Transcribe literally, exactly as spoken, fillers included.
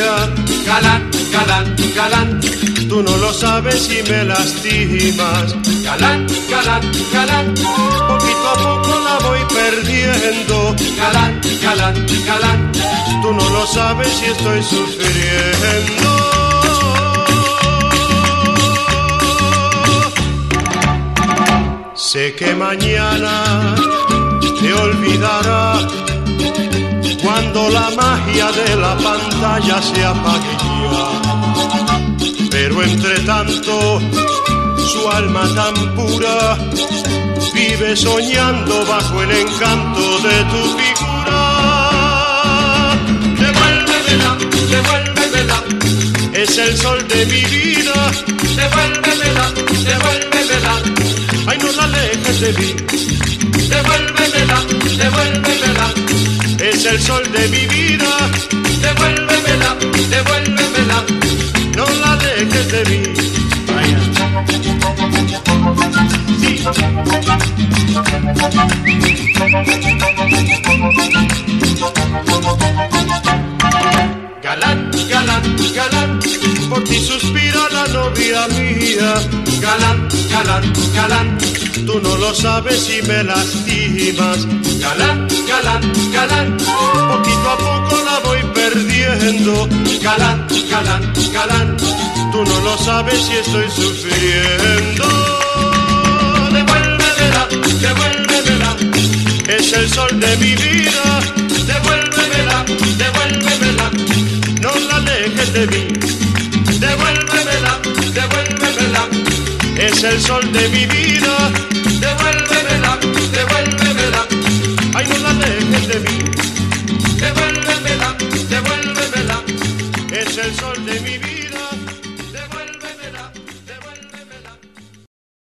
mía. Galán, galán, galán, Tú no lo sabes y me lastimas. galán, galán, galán, Poquito a poco la voy perdiendo. galán, galán, galán, Tú no lo sabes y estoy sufriendo. Sé que mañana te olvidará cuando la magia de la pantalla se apague ya. Pero entre tanto, su alma tan pura vive soñando bajo el encanto de tu figura. devuélvemela, devuélvemela, Es el sol de mi vida. devuélvemela, devuélvemela, Ay, no la alejes de mí. devuélvemela, devuélvemela, Es el sol de mi vida. devuélvemela, devuélvemela, No la alejes de mí. Vaya. Sí. galán, galán, galán, Por ti suspira la novia mía. galán, galán, galán, Tú no lo sabes y me lastimas. galán, galán, galán, Poquito a poco la voy perdiendo. galán, galán, galán, Tú no lo sabes y estoy sufriendo. devuélvemela, devuélvemela, Es el sol de mi vida. devuélvemela, devuélvemela, No la alejes de mí. devuélvemela, devuélvemela, Es el sol de mi vida. devuélvemela, devuélvemela, Ay, no la alejes de mí. devuélvemela, devuélvemela, Es el sol de mi vida.